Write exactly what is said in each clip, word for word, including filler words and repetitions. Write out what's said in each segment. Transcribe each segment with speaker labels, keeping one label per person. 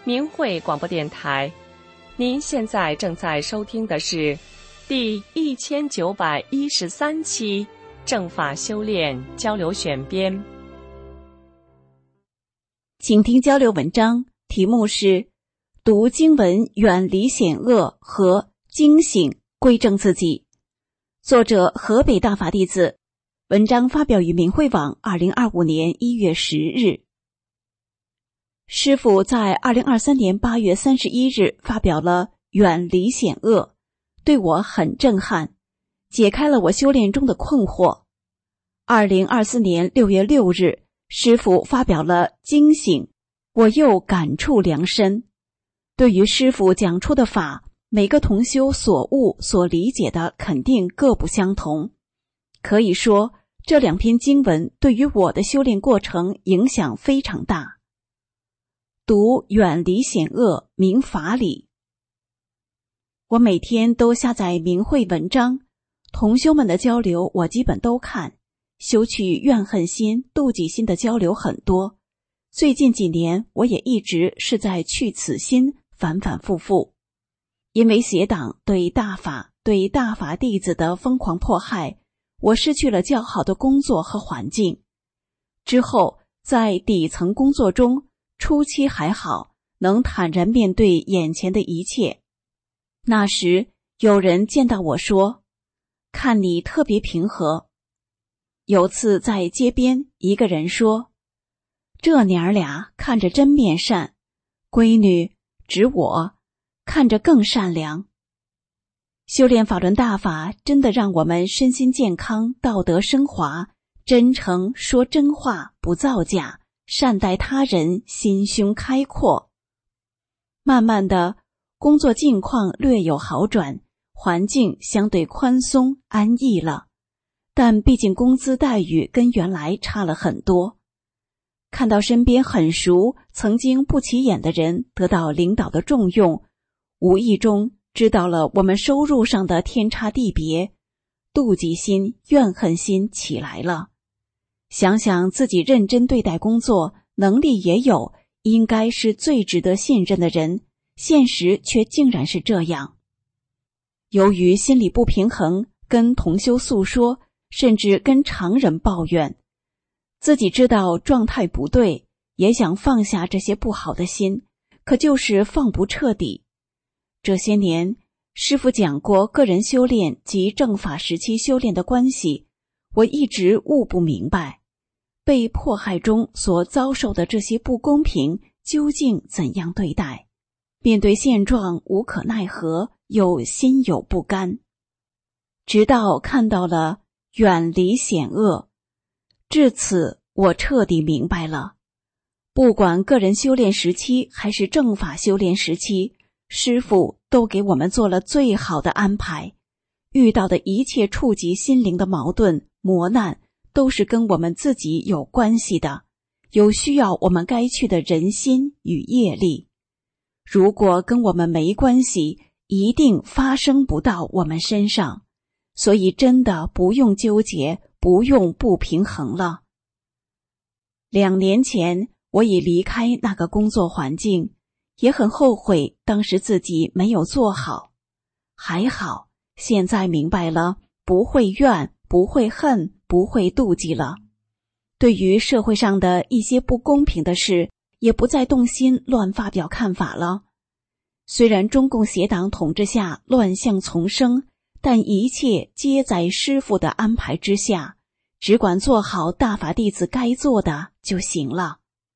Speaker 1: 明慧广播电台。您现在正在收听的是第一千九百一十三期正法修炼交流选编。
Speaker 2: 请听交流文章，题目是读经文远离险恶和惊醒归正自己，作者河北大法弟子，文章发表于明慧网二零二五年一月十日。师父在二零二三年八月三十一日发表了远离险恶，对我很震撼，解开了我修炼中的困惑。二零二四年六月六日，师父发表了惊醒，我又感触良深。对于师父讲出的法，每个同修所悟所理解的肯定各不相同。可以说，这两篇经文对于我的修炼过程影响非常大。读远离险恶明法理。我每天都下载明慧文章，同修们的交流我基本都看，修去怨恨心、妒忌心的交流很多。最近几年我也一直是在去此心，反反复复。因为邪党对大法、对大法弟子的疯狂迫害，我失去了较好的工作和环境。之后在底层工作中，初期还好，能坦然面对眼前的一切。那时有人见到我说，看你特别平和。有次在街边，一个人说，这娘儿俩看着真面善，闺女指我看着更善良。修炼法轮大法真的让我们身心健康，道德升华，真诚说真话，不造假，善待他人，心胸开阔。慢慢的，工作境况略有好转，环境相对宽松安逸了，但毕竟工资待遇跟原来差了很多。看到身边很熟、曾经不起眼的人得到领导的重用，无意中知道了我们收入上的天差地别，妒忌心、怨恨心起来了。想想自己认真对待工作，能力也有，应该是最值得信任的人，现实却竟然是这样。由于心理不平衡，跟同修诉说，甚至跟常人抱怨，自己知道状态不对，也想放下这些不好的心，可就是放不彻底。这些年，师父讲过个人修炼及正法时期修炼的关系，我一直悟不明白。被迫害中所遭受的这些不公平究竟怎样对待？面对现状无可奈何，又心有不甘。直到看到了远离险恶，至此我彻底明白了，不管个人修炼时期还是正法修炼时期，师父都给我们做了最好的安排。遇到的一切触及心灵的矛盾磨难，都是跟我们自己有关系的，有需要我们该去的人心与业力。如果跟我们没关系，一定发生不到我们身上，所以真的不用纠结，不用不平衡了。两年前我已离开那个工作环境，也很后悔当时自己没有做好。还好现在明白了，不会怨，不会恨，不会妒忌了。对于社会上的一些不公平的事，也不再动心乱发表看法了。虽然中共邪党统治下乱象丛生，但一切皆在师父的安排之下，只管做好大法弟子该做的就行了。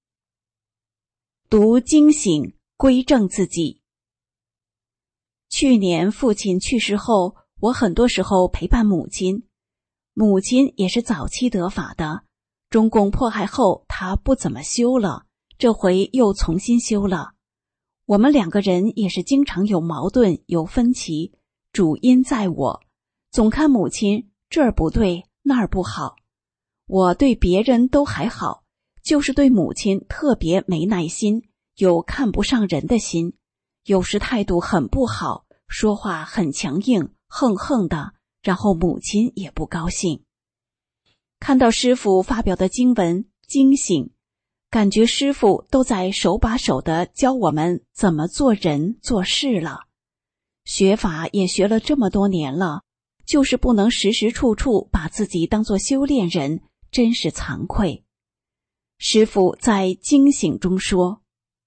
Speaker 2: 读惊醒，归正自己。去年父亲去世后，我很多时候陪伴母亲。母亲也是早期得法的，中共迫害后她不怎么修了，这回又重新修了。我们两个人也是经常有矛盾有分歧，主因在我，总看母亲这儿不对那儿不好。我对别人都还好，就是对母亲特别没耐心，有看不上人的心，有时态度很不好，说话很强硬，横横的，然后母亲也不高兴。看到师父发表的经文惊醒， 感觉师父都在手把手地教我们怎么做人做事了。学法也学了这么多年了，就是不能时时处处把自己当作修炼人，真是惭愧。师父在经醒中说，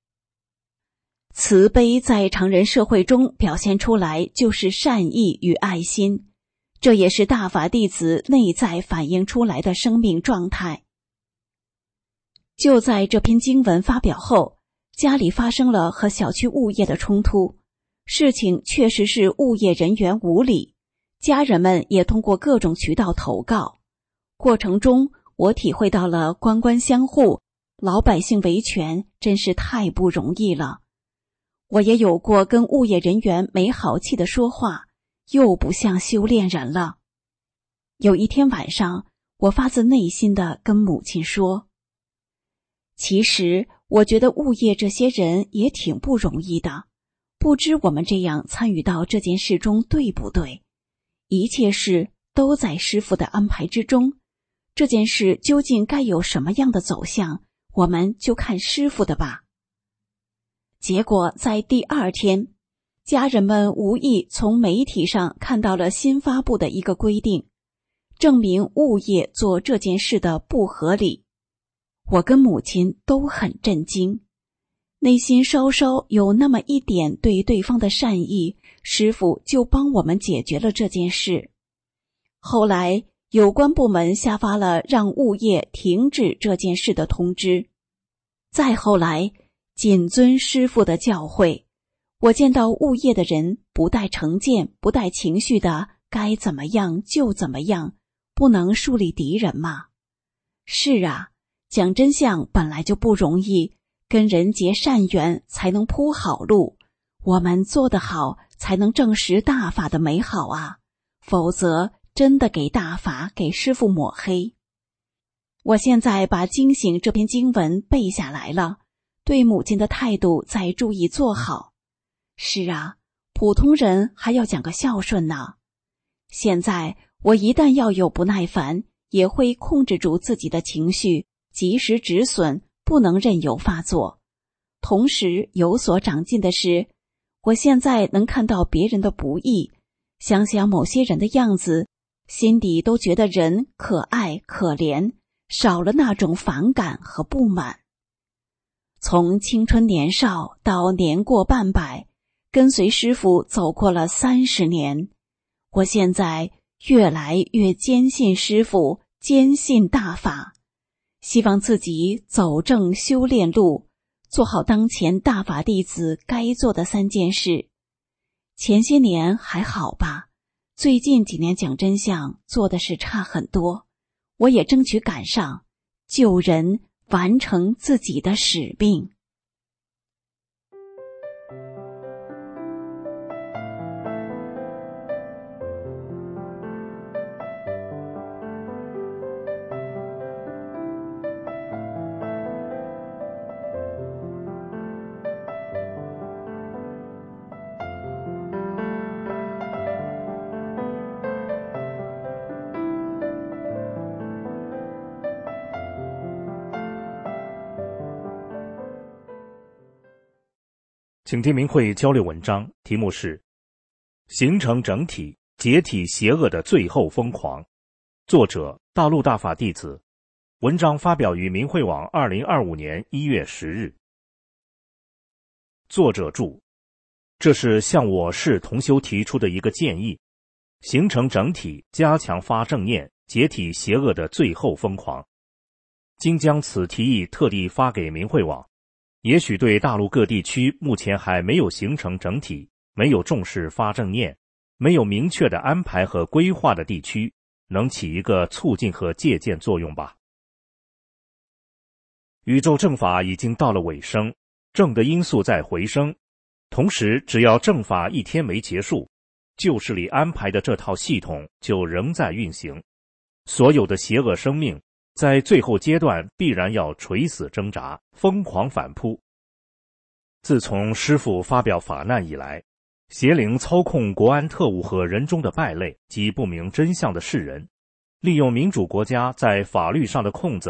Speaker 2: 慈悲在常人社会中表现出来就是善意与爱心，这也是大法弟子内在反映出来的生命状态。就在这篇经文发表后，家里发生了和小区物业的冲突，事情确实是物业人员无理，家人们也通过各种渠道投告。过程中，我体会到了官官相护，老百姓维权真是太不容易了。我也有过跟物业人员没好气的说话，又不像修炼人了。有一天晚上，我发自内心的跟母亲说，其实我觉得物业这些人也挺不容易的，不知我们这样参与到这件事中对不对？一切事都在师父的安排之中，这件事究竟该有什么样的走向，我们就看师父的吧。结果在第二天，家人们无意从媒体上看到了新发布的一个规定，证明物业做这件事的不合理。我跟母亲都很震惊，内心稍稍有那么一点对对方的善意，师父就帮我们解决了这件事。后来有关部门下发了让物业停止这件事的通知。再后来，谨遵师父的教诲，我见到物业的人不带成见不带情绪的该怎么样就怎么样，不能树立敌人嘛。是啊，讲真相本来就不容易，跟人结善缘才能铺好路，我们做得好才能证实大法的美好啊，否则真的给大法给师父抹黑。我现在把经醒这篇经文背下来了，对母亲的态度再注意做好。是啊，普通人还要讲个孝顺呢。现在我一旦要有不耐烦，也会控制住自己的情绪，及时止损，不能任由发作。同时有所长进的是，我现在能看到别人的不易，想想某些人的样子，心底都觉得人可爱可怜，少了那种反感和不满。从青春年少到年过半百，跟随师父走过了三十年，我现在越来越坚信师父，坚信大法，希望自己走正修炼路，做好当前大法弟子该做的三件事。前些年还好吧，最近几年讲真相做的是差很多，我也争取赶上，救人，完成自己的使命。
Speaker 3: 请听明慧交流文章，题目是形成整体，解体邪恶的最后疯狂，作者大陆大法弟子，文章发表于明慧网二零二五年一月十日。作者注：这是向我市同修提出的一个建议，形成整体，加强发正念，解体邪恶的最后疯狂。今将此提议特地发给明慧网，也许对大陆各地区目前还没有形成整体，没有重视发正念，没有明确的安排和规划的地区，能起一个促进和借鉴作用吧。宇宙正法已经到了尾声，正的因素在回升，同时只要正法一天没结束，旧事里安排的这套系统就仍在运行，所有的邪恶生命在最后阶段必然要垂死挣扎，疯狂反扑。自从师父发表法难以来，邪灵操控国安特务和人中的败类及不明真相的世人，利用民主国家在法律上的空子，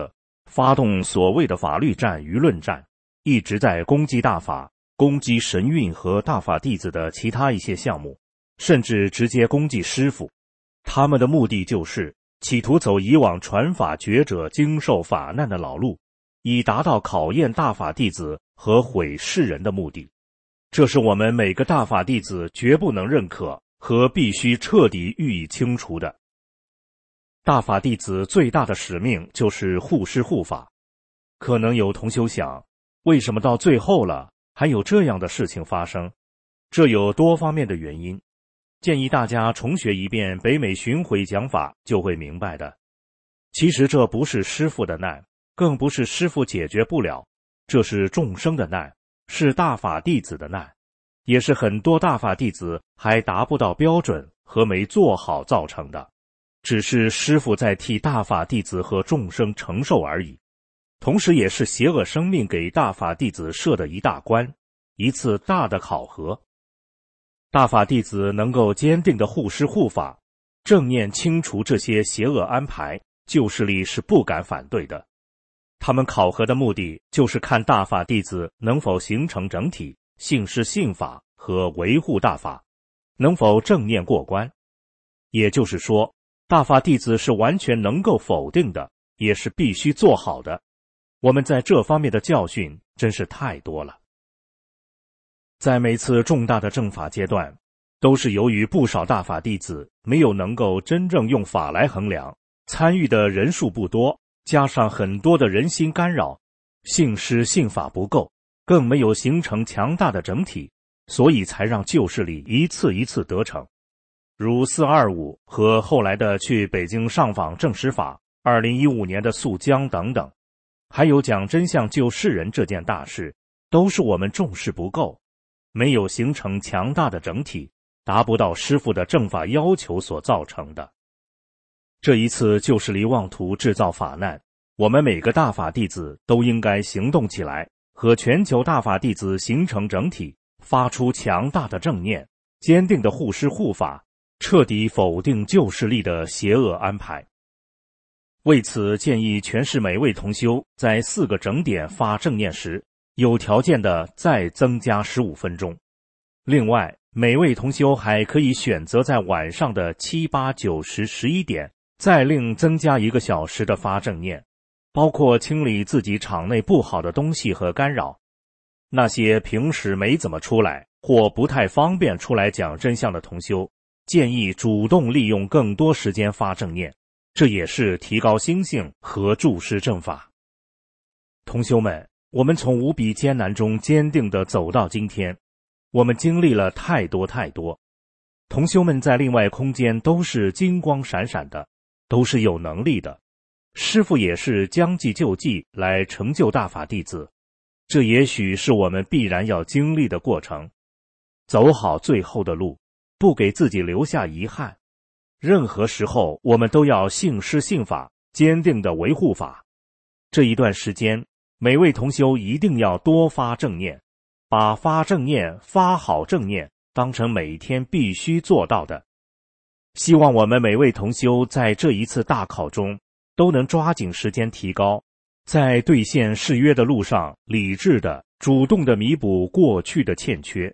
Speaker 3: 发动所谓的法律战、舆论战，一直在攻击大法，攻击神韵和大法弟子的其他一些项目，甚至直接攻击师父。他们的目的就是企图走以往传法觉者经受法难的老路，以达到考验大法弟子和毁世人的目的。这是我们每个大法弟子绝不能认可和必须彻底予以清除的。大法弟子最大的使命就是护师护法。可能有同修想，为什么到最后了还有这样的事情发生？这有多方面的原因，建议大家重学一遍北美巡回讲法就会明白的。其实这不是师父的难，更不是师父解决不了，这是众生的难，是大法弟子的难，也是很多大法弟子还达不到标准和没做好造成的。只是师父在替大法弟子和众生承受而已，同时也是邪恶生命给大法弟子设的一大关，一次大的考核。大法弟子能够坚定的护师护法，正念清除这些邪恶安排，旧势力是不敢反对的。他们考核的目的就是看大法弟子能否形成整体，信师信法和维护大法，能否正念过关。也就是说，大法弟子是完全能够否定的，也是必须做好的。我们在这方面的教训真是太多了。在每次重大的正法阶段，都是由于不少大法弟子没有能够真正用法来衡量，参与的人数不多，加上很多的人心干扰，信师信法不够，更没有形成强大的整体，所以才让旧势力一次一次得逞。如四二五和后来的去北京上访证实法，二零一五年的肃江等等，还有讲真相救世人这件大事，都是我们重视不够，没有形成强大的整体，达不到师父的正法要求所造成的。这一次旧势力妄图制造法难，我们每个大法弟子都应该行动起来，和全球大法弟子形成整体，发出强大的正念，坚定的护师护法，彻底否定旧势力的邪恶安排。为此，建议全市每位同修在四个整点发正念时，有条件的再增加十五分钟。另外，每位同修还可以选择在晚上的七、八、九、十、十一点，再另增加一个小时的发正念，包括清理自己场内不好的东西和干扰。那些平时没怎么出来或不太方便出来讲真相的同修，建议主动利用更多时间发正念，这也是提高心性和注释正法。同修们，我们从无比艰难中坚定地走到今天，我们经历了太多太多。同修们在另外空间都是金光闪闪的，都是有能力的。师父也是将计就计来成就大法弟子，这也许是我们必然要经历的过程。走好最后的路，不给自己留下遗憾。任何时候我们都要信师信法，坚定地维护法。这一段时间，每位同修一定要多发正念，把发正念、发好正念当成每天必须做到的。希望我们每位同修在这一次大考中都能抓紧时间提高，在兑现誓约的路上理智的、主动的弥补过去的欠缺。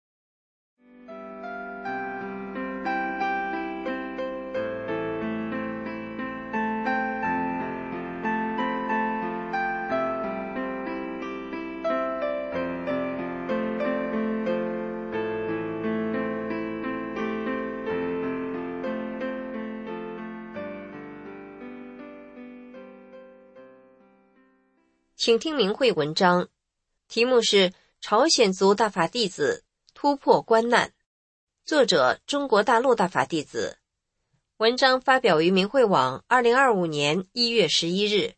Speaker 4: 请听明慧文章，题目是朝鲜族大法弟子突破关难，作者中国大陆大法弟子。文章发表于明慧网二零二五年一月十一日。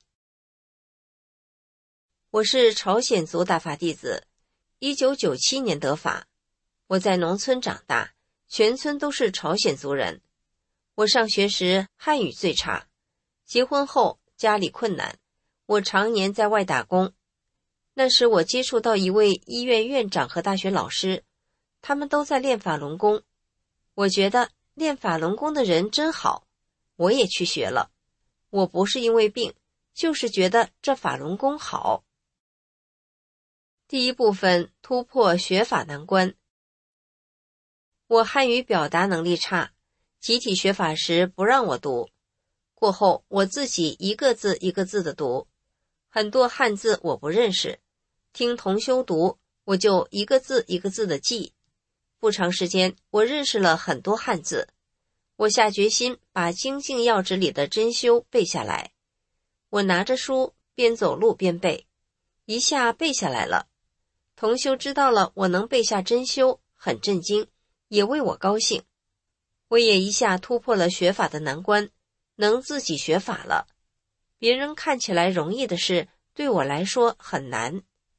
Speaker 4: 我是朝鲜族大法弟子，一九九七年得法。我在农村长大，全村都是朝鲜族人。我上学时汉语最差，结婚后家里困难，我常年在外打工。那时我接触到一位医院院长和大学老师，他们都在练法轮功。我觉得练法轮功的人真好，我也去学了。我不是因为病， 就是觉得这法轮功好。第一部分，突破学法难关。我汉语表达能力差，集体学法时不让我读，过后我自己一个字一个字的读，很多汉字我不认识，听同修读，我就一个字一个字的记。不长时间，我认识了很多汉字。我下决心把精进要旨里的真修背下来。我拿着书边走路边背，一下背下来了。同修知道了我能背下真修，很震惊，也为我高兴。我也一下突破了学法的难关，能自己学法了。别人看起来容易的事，对我来说很难。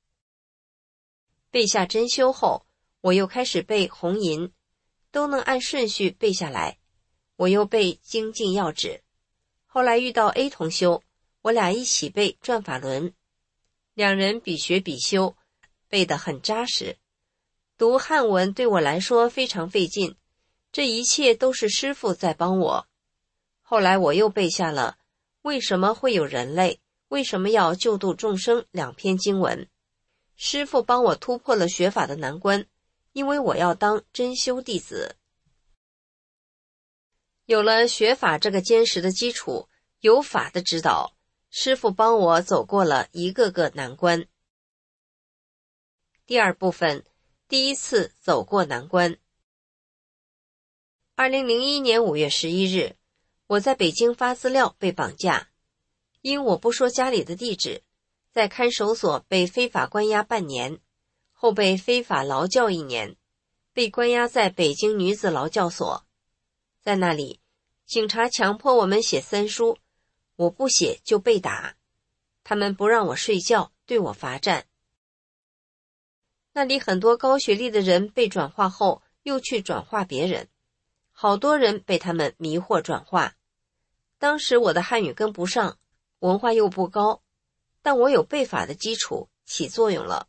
Speaker 4: 背下真修后，我又开始背红银，都能按顺序背下来。我又背精进要旨，后来遇到 A 同修，我俩一起背转法轮，两人比学比修，背得很扎实。读汉文对我来说非常费劲，这一切都是师父在帮我。后来我又背下了为什么会有人类，为什么要救度众生两篇经文。师父帮我突破了学法的难关，因为我要当真修弟子。有了学法这个坚实的基础，有法的指导，师父帮我走过了一个个难关。第二部分，第一次走过难关。二零零一年五月十一日，我在北京发资料被绑架，因我不说家里的地址，在看守所被非法关押半年，后被非法劳教一年，被关押在北京女子劳教所。在那里，警察强迫我们写三书，我不写就被打，他们不让我睡觉，对我罚站。那里很多高学历的人被转化后又去转化别人，好多人被他们迷惑转化。当时我的汉语跟不上，文化又不高，但我有背法的基础，起作用了。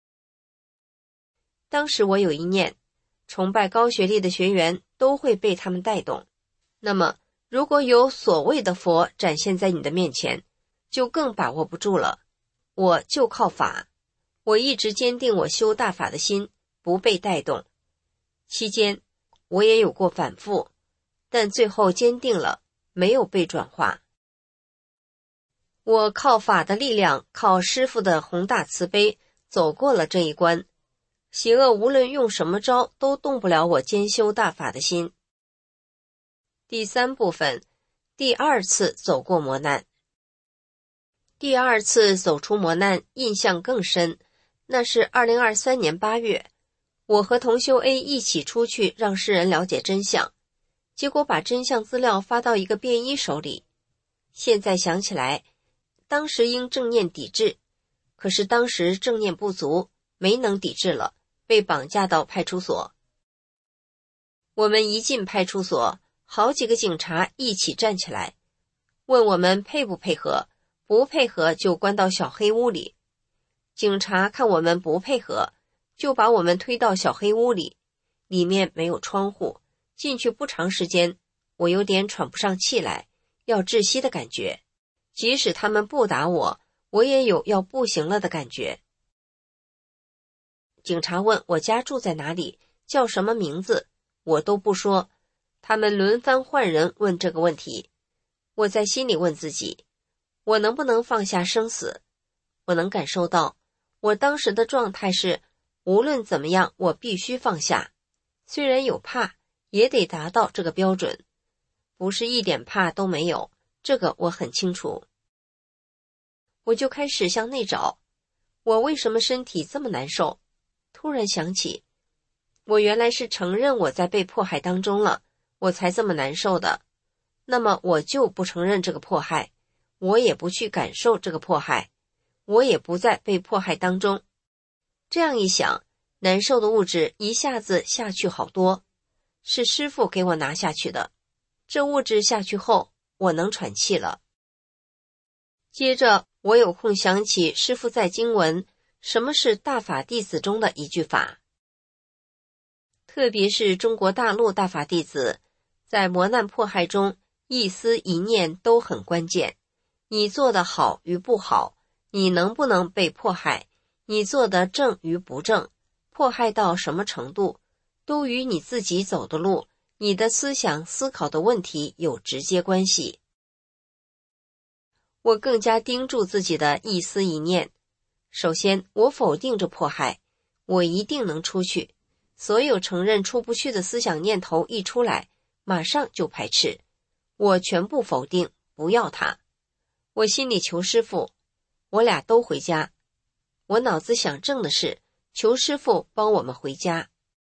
Speaker 4: 当时我有一念，崇拜高学历的学员都会被他们带动，那么如果有所谓的佛展现在你的面前，就更把握不住了。我就靠法，我一直坚定我修大法的心，不被带动。期间我也有过反复，但最后坚定了，没有被转化。我靠法的力量，靠师父的宏大慈悲，走过了这一关。邪恶无论用什么招，都动不了我兼修大法的心。第三部分，第二次走过磨难。第二次走出磨难，印象更深。那是二零二三年八月，我和同修 A 一起出去让世人了解真相，结果把真相资料发到一个便衣手里。现在想起来，当时应正念抵制，可是当时正念不足，没能抵制了，被绑架到派出所。我们一进派出所，好几个警察一起站起来，问我们配不配合，不配合就关到小黑屋里。警察看我们不配合，就把我们推到小黑屋里，里面没有窗户，进去不长时间，我有点喘不上气来，要窒息的感觉。即使他们不打我，我也有要不行了的感觉。警察问我家住在哪里，叫什么名字，我都不说。他们轮番换人问这个问题。我在心里问自己，我能不能放下生死？我能感受到，我当时的状态是，无论怎么样，我必须放下。虽然有怕，也得达到这个标准。不是一点怕都没有，这个我很清楚。我就开始向内找，我为什么身体这么难受？突然想起，我原来是承认我在被迫害当中了，我才这么难受的。那么我就不承认这个迫害，我也不去感受这个迫害，我也不在被迫害当中。这样一想，难受的物质一下子下去好多，是师父给我拿下去的。这物质下去后，我能喘气了。接着我有空想起师父在经文什么是大法弟子中的一句法，特别是中国大陆大法弟子，在磨难迫害中一思一念都很关键， 你做的好与不好，你能不能被迫害，你做的正与不正，迫害到什么程度，都与你自己走的路，你的思想思考的问题有直接关系。我更加盯住自己的一思一念。首先，我否定着迫害，我一定能出去。所有承认出不去的思想念头一出来，马上就排斥，我全部否定，不要它。我心里求师父，我俩都回家。我脑子想正的是，求师父帮我们回家。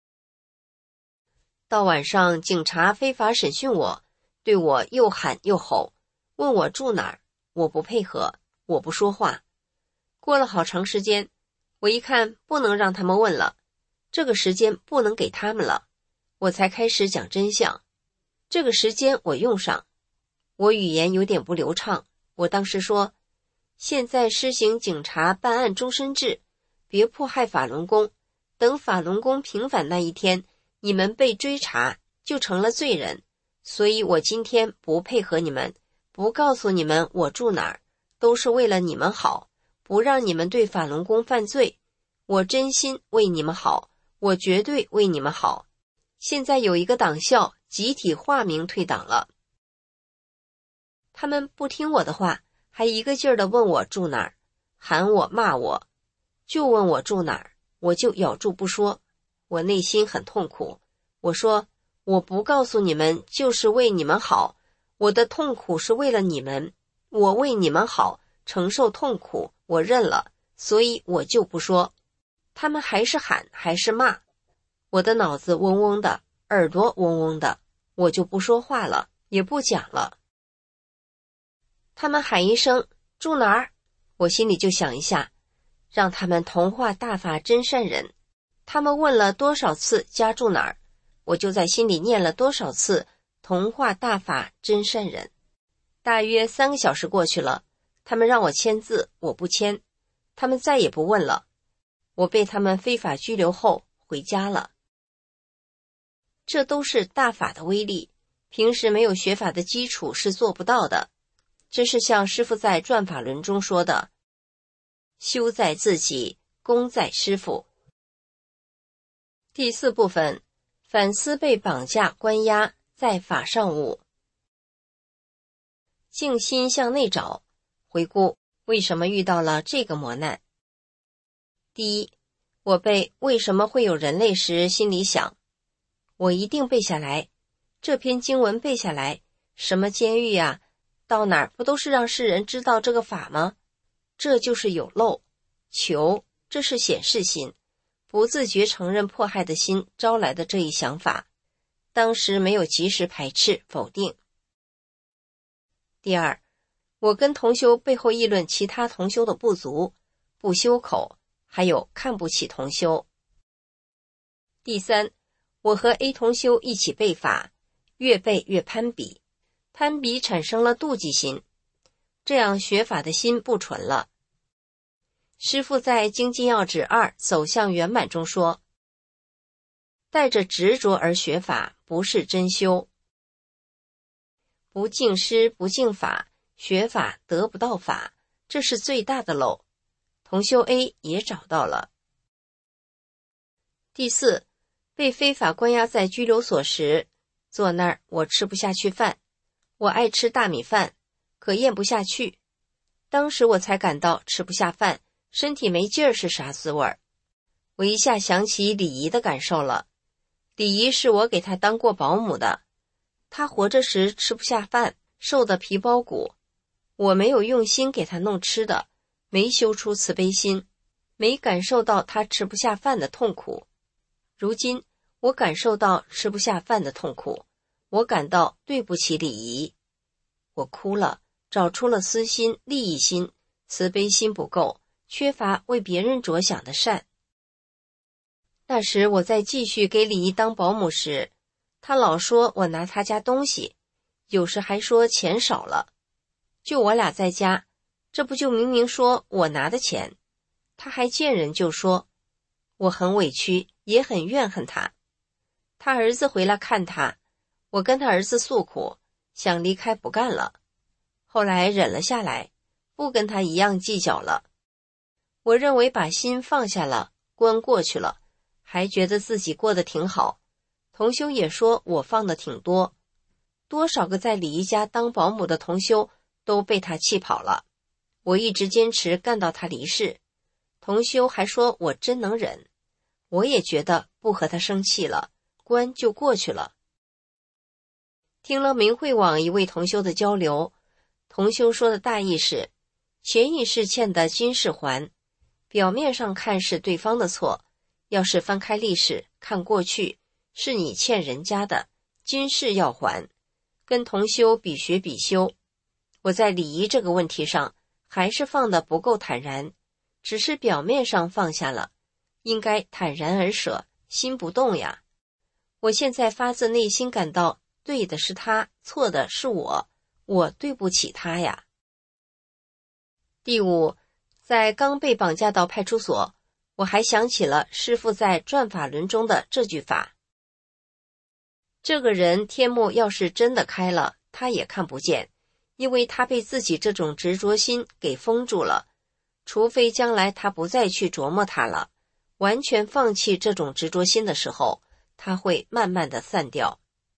Speaker 4: 到晚上，警察非法审讯我，对我又喊又吼，问我住哪儿，我不配合，我不说话。过了好长时间，我一看不能让他们问了，这个时间不能给他们了，我才开始讲真相。这个时间我用上，我语言有点不流畅。我当时说，现在施行警察办案终身制，别迫害法轮功，等法轮功平反那一天，你们被追查就成了罪人，所以我今天不配合你们，不告诉你们我住哪儿，都是为了你们好，不让你们对法轮功犯罪。我真心为你们好，我绝对为你们好。现在有一个党校集体化名退党了，他们不听我的话，还一个劲儿地问我住哪儿，喊我骂我，就问我住哪儿，我就咬住不说。我内心很痛苦，我说我不告诉你们就是为你们好，我的痛苦是为了你们，我为你们好，承受痛苦，我认了，所以我就不说。他们还是喊还是骂，我的脑子嗡嗡的，耳朵嗡嗡的，我就不说话了，也不讲了。他们喊一声住哪儿，我心里就想一下，让他们同化大法真善人。他们问了多少次家住哪儿，我就在心里念了多少次同化大法真善人。大约三个小时过去了，他们让我签字，我不签，他们再也不问了。我被他们非法拘留后回家了。这都是大法的威力，平时没有学法的基础是做不到的。这是像师父在转法轮中说的，修在自己，功在师父。第四部分，反思被绑架关押，在法上悟。静心向内找，回顾为什么遇到了这个磨难。第一，我背为什么会有人类时，心里想，我一定背下来，这篇经文背下来，什么监狱啊，到哪儿不都是让世人知道这个法吗？这就是有漏。求，这是显示心，不自觉承认迫害的心招来的这一想法，当时没有及时排斥否定。第二，我跟同修背后议论其他同修的不足，不修口，还有看不起同修。第三，我和 A 同修一起背法，越背越攀比，攀比产生了妒忌心，这样学法的心不纯了。师父在《精进要旨二走向圆满》中说，带着执着而学法不是真修，不敬师不敬法，学法得不到法，这是最大的漏。同修 A 也找到了。第四，被非法关押在拘留所时，坐那儿我吃不下去饭，我爱吃大米饭，可咽不下去。当时我才感到吃不下饭，身体没劲儿是啥滋味儿。我一下想起李姨的感受了。李姨是我给她当过保姆的，她活着时吃不下饭，瘦得皮包骨，我没有用心给她弄吃的，没修出慈悲心，没感受到她吃不下饭的痛苦。如今我感受到吃不下饭的痛苦，我感到对不起李姨，我哭了，找出了私心、利益心、慈悲心不够，缺乏为别人着想的善。那时我在继续给李姨当保姆时，她老说我拿她家东西，有时还说钱少了。就我俩在家，这不就明明说我拿的钱，她还见人就说。我很委屈，也很怨恨她。他儿子回来看他，我跟他儿子诉苦，想离开不干了。 后来忍了下来，不跟他一样计较了。我认为把心放下了，关过去了，还觉得自己过得挺好。同修也说我放的挺多，多少个在李姨家当保姆的同修都被他气跑了。我一直坚持干到他离世，同修还说我真能忍，我也觉得不和他生气了，关就过去了。听了明慧网一位同修的交流，同修说的大意是，前一世欠的今世还，表面上看是对方的错，要是翻开历史看过去，是你欠人家的，今世要还，跟同修比学比修。我在礼仪这个问题上还是放得不够坦然，只是表面上放下了，应该坦然而舍，心不动呀。我现在发自内心感到对的是他，错的是我，我对不起他呀。第五，在刚被绑架到派出所，我还想起了师父在转法轮中的这句法：这个人天目要是真的开了，他也看不见，因为他被自己这种执着心给封住了，除非将来他不再去琢磨它了，完全放弃这种执着心的时候，它会慢慢的散掉。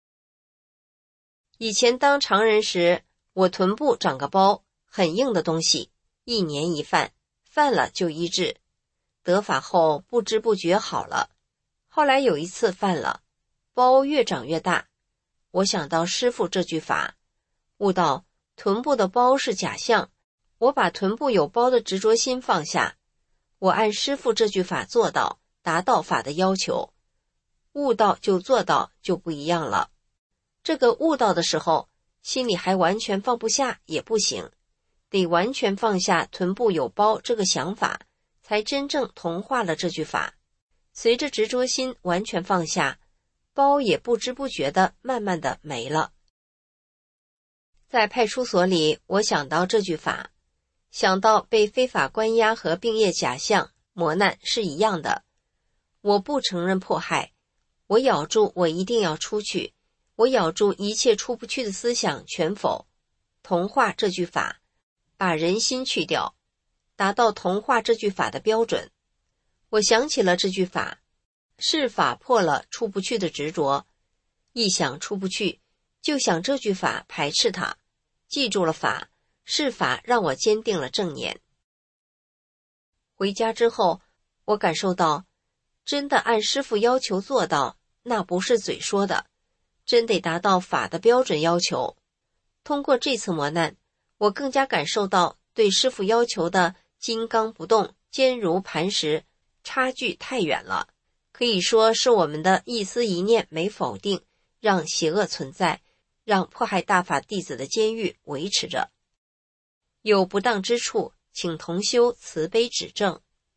Speaker 4: 以前当常人时，我臀部长个包，很硬的东西，一年一犯，犯了就医治。得法后不知不觉好了，后来有一次犯了，包越长越大。我想到师父这句法，悟到臀部的包是假象，我把臀部有包的执着心放下，我按师父这句法做到，达到法的要求，悟到就做到，就不一样了。这个悟到的时候，心里还完全放不下也不行，得完全放下臀部有包这个想法，才真正同化了这句法。随着执着心完全放下，包也不知不觉的慢慢的没了。在派出所里，我想到这句法，想到被非法关押和病业假象磨难是一样的。我不承认迫害，我咬住我一定要出去，我咬住一切出不去的思想全否，同化这句法，把人心去掉，达到同化这句法的标准。我想起了这句法，是法破了出不去的执着，一想出不去，就想这句法排斥它，记住了法，是法让我坚定了正念。回家之后，我感受到，真的按师父要求做到，那不是嘴说的，真得达到法的标准要求。通过这次磨难，我更加感受到对师父要求的金刚不动、坚如磐石差距太远了，可以说是我们的一丝一念没否定，让邪恶存在，让迫害大法弟子的监狱维持着。有不当之处，请同修慈悲指正。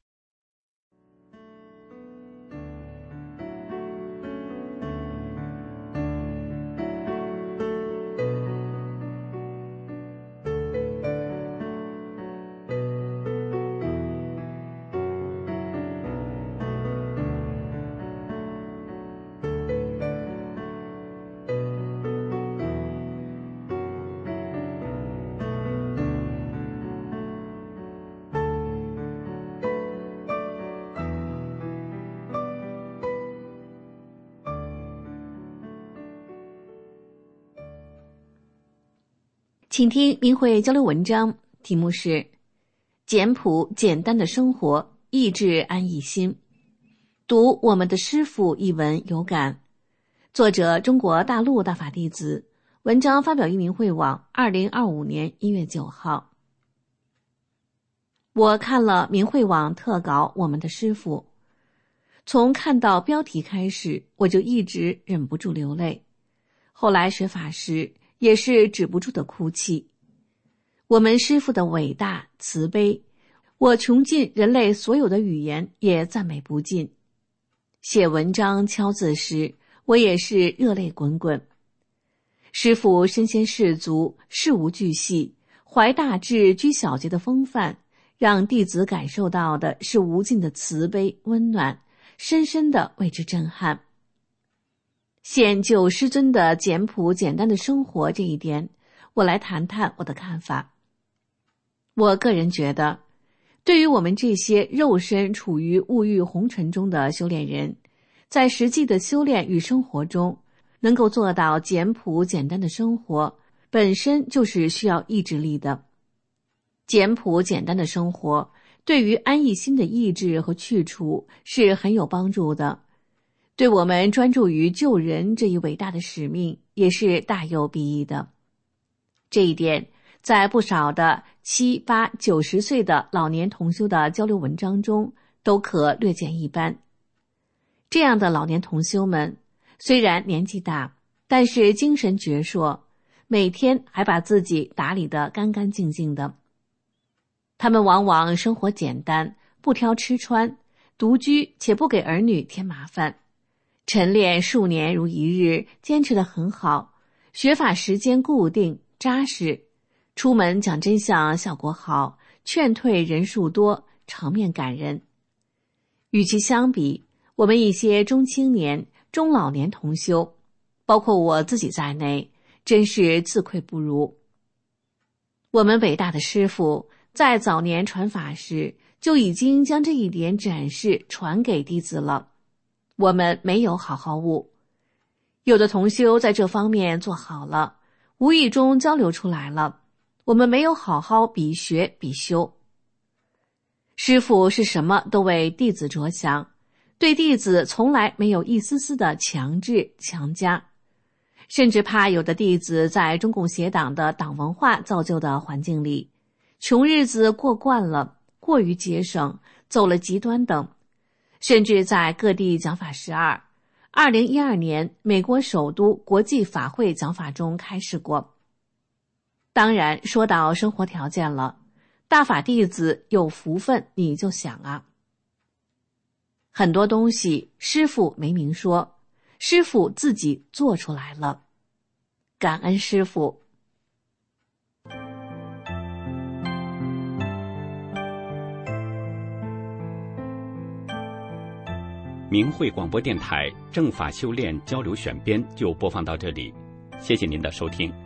Speaker 2: 请听明慧交流文章，题目是简朴简单的生活，意志安逸心。读我们的师父一文有感。作者中国大陆大法弟子，文章发表于明慧网二零二五年一月九号。我看了明慧网特稿我们的师父，从看到标题开始，我就一直忍不住流泪。后来学法时也是止不住的哭泣。我们师父的伟大慈悲，我穷尽人类所有的语言也赞美不尽。写文章敲字时，我也是热泪滚滚。师父身先士卒，事无巨细，怀大志居小节的风范，让弟子感受到的是无尽的慈悲温暖，深深的为之震撼。现就师尊的简朴简单的生活这一点， 我来谈谈我的看法。我个人觉得，对于我们这些肉身处于物欲红尘中的修炼人，在实际的修炼与生活中，能够做到简朴简单的生活，本身就是需要意志力的。简朴简单的生活对于安逸心的抑制和去除是很有帮助的，对我们专注于救人这一伟大的使命也是大有裨益的。这一点在不少的七八九十岁的老年同修的交流文章中都可略见一斑。这样的老年同修们虽然年纪大，但是精神矍铄，每天还把自己打理得干干净净的。他们往往生活简单，不挑吃穿，独居且不给儿女添麻烦，晨练数年如一日，坚持得很好，学法时间固定扎实，出门讲真相效果好，劝退人数多，场面感人。与其相比，我们一些中青年、中老年同修，包括我自己在内，真是自愧不如。我们伟大的师父在早年传法时就已经将这一点展示传给弟子了，我们没有好好悟。有的同修在这方面做好了，无意中交流出来了，我们没有好好比学比修。师父是什么都为弟子着想，对弟子从来没有一丝丝的强制强加，甚至怕有的弟子在中共邪党的党文化造就的环境里，穷日子过惯了，过于节省，走了极端等，甚至在各地讲法十二，二零一二年美国首都国际法会讲法中开示过。当然说到生活条件了，大法弟子有福分，你就想啊，很多东西师父没明说，师父自己做出来了，感恩师父。
Speaker 5: 明慧广播电台正法修炼交流选编就播放到这里，谢谢您的收听。